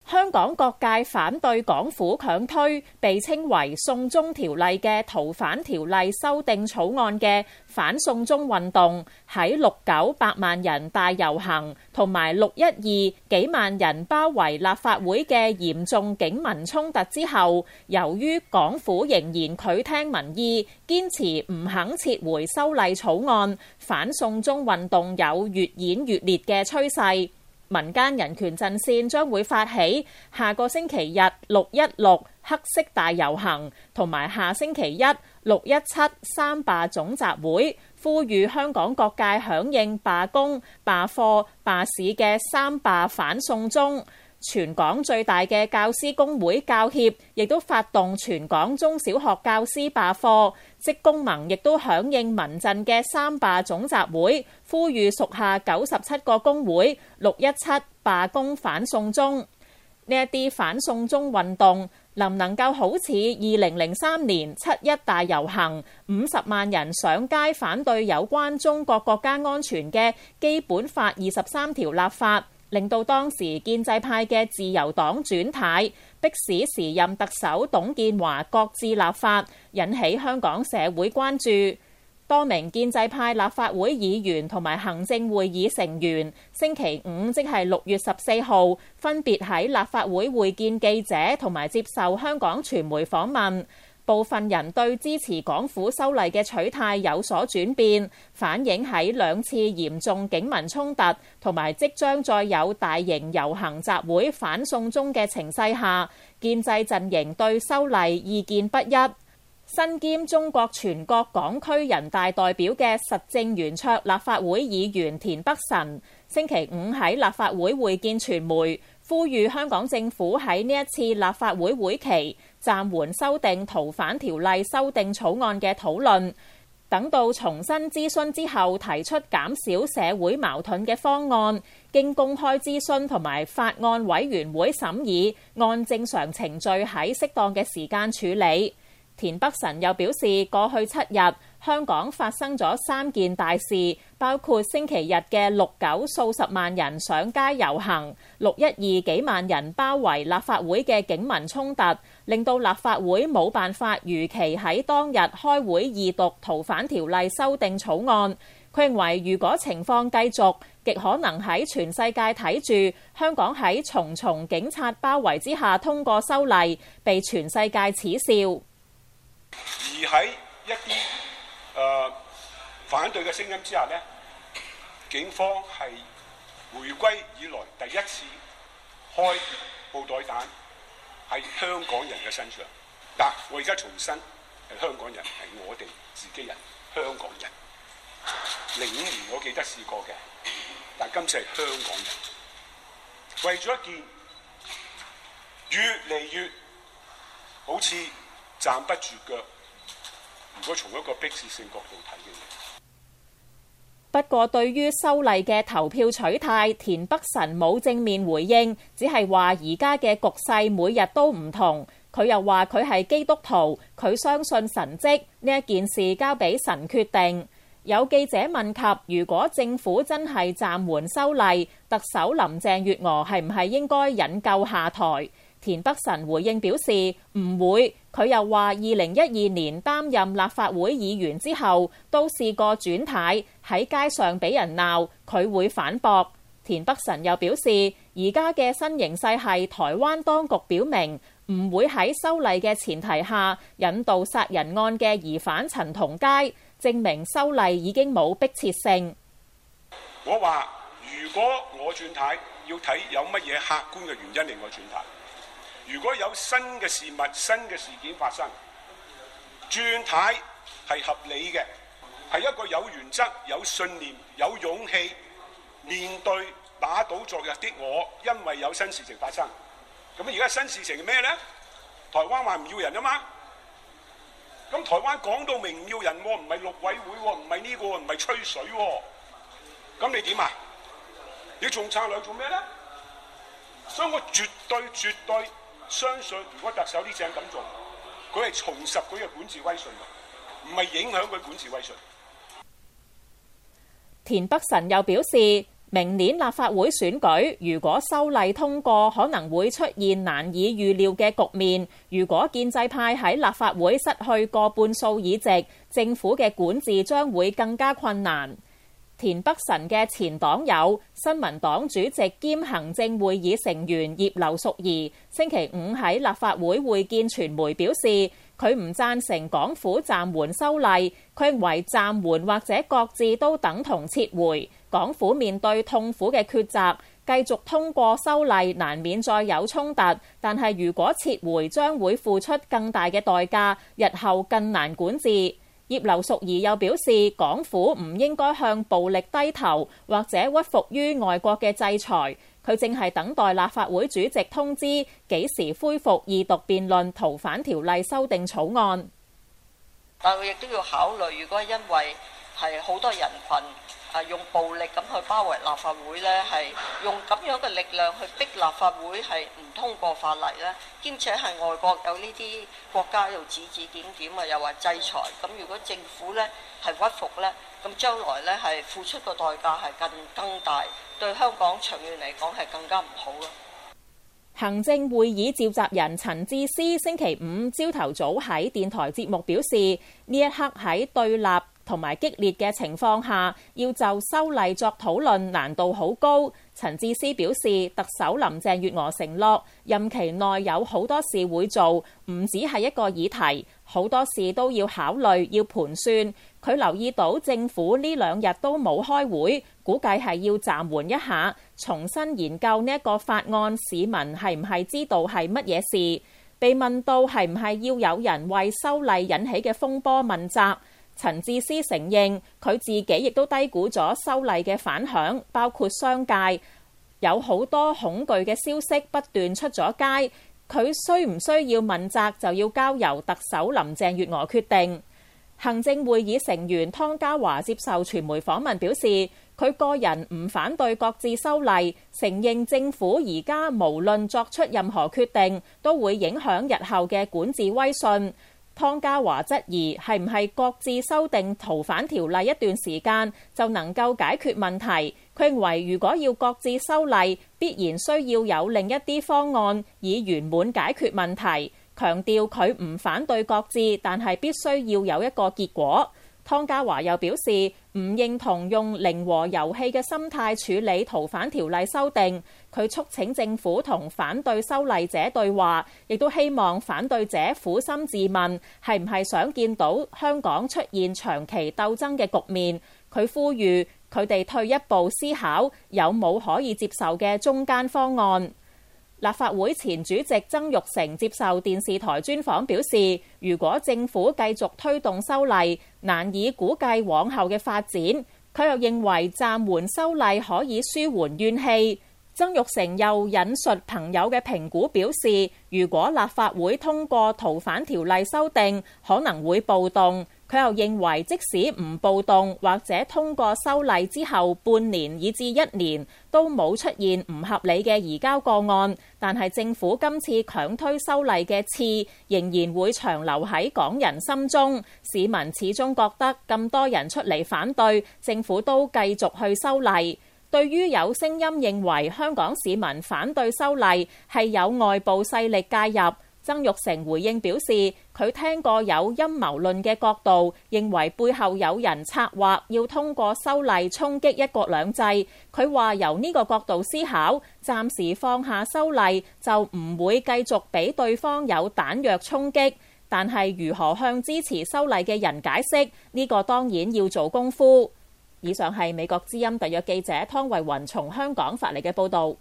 香港各界反對港府強推被稱為送中條例嘅逃犯條例修訂草案嘅反送中運動，喺6·9百萬人大遊行同埋6·12幾萬人包圍立法會嘅嚴重警民衝突之後，由於港府仍然拒聽民意，堅持唔肯撤回修例草案，反送中運動有越演越烈嘅趨勢。民間人權陣線將會發起下個星期日6·16黑色大遊行，同埋下星期一6·17三罷總集會，呼籲香港各界響應罷工、罷課、罷市嘅三罷反送中。全港最大嘅教師工會教協亦都發動全港中小學教師罷課，職工盟亦都響應民陣嘅三罷總集會，呼籲屬下97個工會6·17罷工反送中。呢一啲反送中運動能唔能夠好似2003年7·1大遊行，50萬人上街反對有關中國國家安全嘅基本法23條立法，令到當時建制派嘅自由黨轉軚，迫使時任特首董建華擱置立法，引起香港社會關注。多名建制派立法會議員同埋行政會議成員星期五即係6月14號，分別喺立法會會見記者同埋接受香港傳媒訪問。部分人對支持港府修例嘅取態有所轉變，反映喺2次嚴重警民衝突同埋即將再有大型遊行集會反送中嘅情勢下，建制陣營對修例意見不一。身兼中國全國港區人大代表嘅實政圓桌立法會議員田北辰，星期五喺立法會會見傳媒，呼籲香港政府喺呢一次立法會會期暫緩修訂逃犯條例修訂草案嘅討論，等到重新諮詢之後提出減少社會矛盾嘅方案，經公開諮詢同埋法案委員會審議，按正常程序喺適當嘅時間處理。田北辰又表示，過去7日香港發生咗3件大事，包括星期日嘅6·9數十萬人上街遊行，6·12幾萬人包圍立法會嘅警民衝突，令到立法會冇辦法如期喺當日開會二讀逃犯條例修訂草案。佢認為如果情況繼續，極可能喺全世界睇住香港喺重重警察包圍之下通過修例，被全世界恥笑。 而喺一啲反對嘅聲音之下呢，警方係回歸以來第一次開布袋彈喺香港人嘅身上。但我而家重申，係香港人，係我哋自己人，香港人。05年我記得試過嘅，但今次係香港人。為咗一件越嚟越好似站不住腳，如果從一個迫切性角度睇嘅嘢。 不過對於修例嘅投票取態，田北辰冇正面回應，只係話而家嘅局勢每日都唔同。佢又話佢係基督徒，佢相信神蹟，呢一件事交俾神決定。有記者問及，如果政府真係暫緩修例，特首林鄭月娥係唔係應該引咎下台？田北辰回應表示唔會。佢又話2012年擔任立法會議員之後，都試過轉軚喺街上俾人鬧，佢會反駁。田北辰又表示，而家嘅新形勢係台灣當局表明唔會喺修例嘅前提下引渡殺人案嘅疑犯陳同佳，證明修例已經冇迫切性。 我話如果我轉軚，要睇有乜嘢客觀嘅原因令我轉軚。如果有新嘅事物、新嘅事件發生，轉軚係合理嘅，係一個有原則、有信念、有勇氣面對打倒昨日的我，因為有新事情發生。咁而家新事情係咩呢？台灣話唔要人啊嘛，咁台灣講到明唔要人喎，唔係陸委會喎，唔係呢個，唔係吹水喎，咁你點啊？你仲撐兩做咩呢？所以我絕對相信，如果特首呢正咁做，佢係重拾佢嘅管治威信，唔係影響佢管治威信。 田北辰又表示， 明年立法會選舉，如果修例通過，可能會出現難以預料嘅局面。如果建制派喺立法會失去過半數議席，政府嘅管治將會更加困難。田北辰嘅前黨友、新民黨主席兼行政會議成員葉劉淑儀，星期五喺立法會會見傳媒表示，佢唔贊成港府暫緩修例，佢認為暫緩或者擱置都等同撤回。港府面對痛苦嘅抉擇，繼續通過修例難免再有衝突，但係如果撤回將會付出更大嘅代價，日後更難管治。葉劉淑儀又表示，港府唔應該向暴力低頭，或者屈服於外國嘅制裁。佢正係等待立法會主席通知幾時恢復二讀辯論逃犯條例修訂草案。 但係亦都要考慮，如果因為係好多人群用暴力咁去包圍立法會呢，係用咁樣嘅力量去逼立法會係唔通過法例呢，兼且係外國有呢啲國家喺度指指點點啊，又話制裁。咁如果政府呢係屈服呢，咁將來呢係付出個代價係更大，對香港長遠嚟講係更加唔好咯。 行政會議召集人陳智思星期五朝頭早喺電台節目表示，呢一刻喺對立同埋激烈嘅情況下，要就修例作討論難度好高。陳智思表示，特首林鄭月娥承諾任期內有好多事會做，唔止係一個議題，好多事都要考慮，要盤算。佢留意到政府呢2日都冇開會，估計係要暫緩一下，重新研究呢一個法案，市民係唔係知道係乜嘢事？被問到係唔係要有人為修例引起嘅風波問責，陳智思承認佢自己亦都低估咗修例嘅反響，包括商界有好多恐懼嘅消息不斷出咗街，佢需唔需要問責就要交由特首林鄭月娥決定。行政會議成員湯家驊接受傳媒訪問表示，佢個人唔反對擱置修例，承認政府而家無論作出任何決定，都會影響日後嘅管治威信。湯家驊質疑係唔係擱置修訂逃犯條例一段時間就能夠解決問題。佢認為如果要擱置修例，必然需要有另一啲方案以圓滿解決問題。強調佢唔反對擱置，但係必須要有一個結果。湯家驊又表示唔認同用零和遊戲嘅心態處理逃犯條例修訂，佢促請政府同反對修例者對話，亦都希望反對者撫心自問係唔係想見到香港出現長期鬥爭嘅局面。佢呼籲佢哋退一步思考有冇可以接受嘅中間方案。立法會前主席曾鈺成接受電視台專訪表示，如果政府繼續推動修例，難以估計往後嘅發展。佢又認為暫緩修例可以舒緩怨氣。曾鈺成又引述朋友嘅評估表示，如果立法會通過逃犯條例修訂，可能會暴動。佢又認為即使唔暴動或者通過修例之後半年以至1年都冇出現唔合理嘅移交個案，但係政府今次強推修例嘅刺仍然會長留喺港人心中。市民始終覺得咁多人出嚟反對，政府都繼續去修例。對於有聲音認為香港市民反對修例係有外部勢力介入，曾鈺成回應表示，佢聽過有陰謀論嘅角度，認為背後有人策劃要通過修例衝擊一國兩制。佢話由呢個角度思考，暫時放下修例就唔會繼續俾對方有彈藥衝擊。但係如何向支持修例嘅人解釋，呢個當然要做功夫。以上係美國之音特約記者湯慧雲從香港發嚟嘅報導。